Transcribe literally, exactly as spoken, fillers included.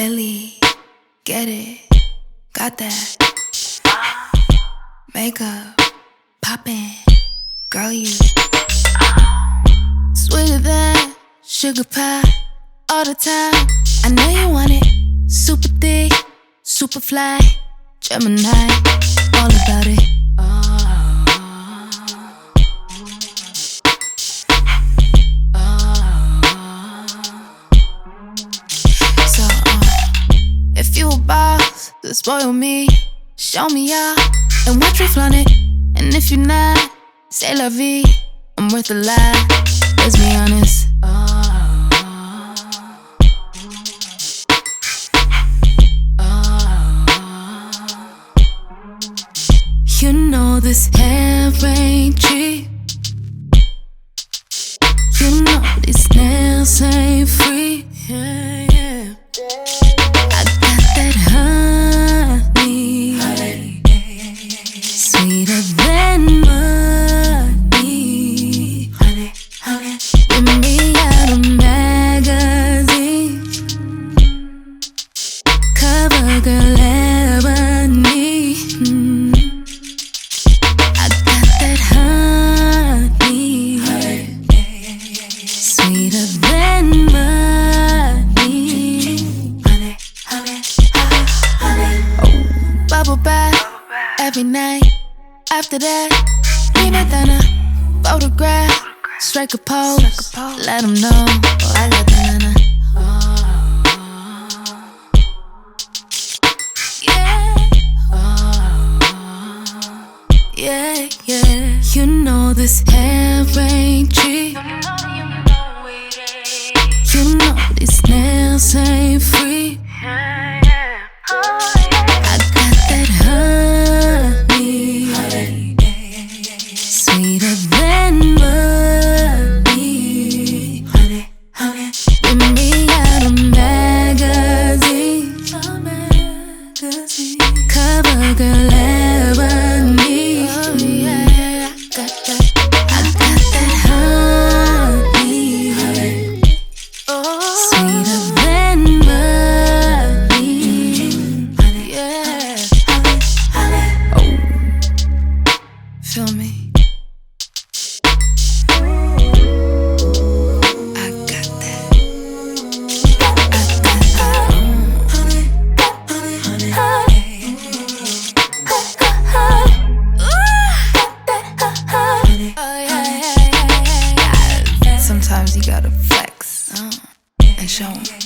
Lately, get it, got that. Makeup, poppin', girl you sweeter than sugar pie. All the time, I know you want it. Super thick, super fly, Gemini, all about it. So, uh, if you a boss to spoil me, show me out and watch me flaunt it. And if you're not, say la vie, I'm worth a lot. Let's be honest. You know this hair ain't cheap. You know these nails ain't free. Yeah, yeah. I got that honey, honey. Sweeter than money, honey, honey. With me out of magazine, cover girl ebony. Mm. Sweeter than money, honey, honey, honey. Oh, bubble bath every night. After that, leave it down a photograph. Strike a pose, let them know I got the nana. Yeah, yeah. You know this hair ain't cheap. You know these nails ain't free. I got that honey, sweeter than money, honey, honey. With me out of magazine, cover girl ebony. Oh yeah, I got that, I got that honey, sweeter than money, yeah. Oh, feel me? I got that, I got that, honey, honey, honey, honey. Oh yeah, yeah, yeah, yeah. Sometimes you gotta flex uh, and show 'em.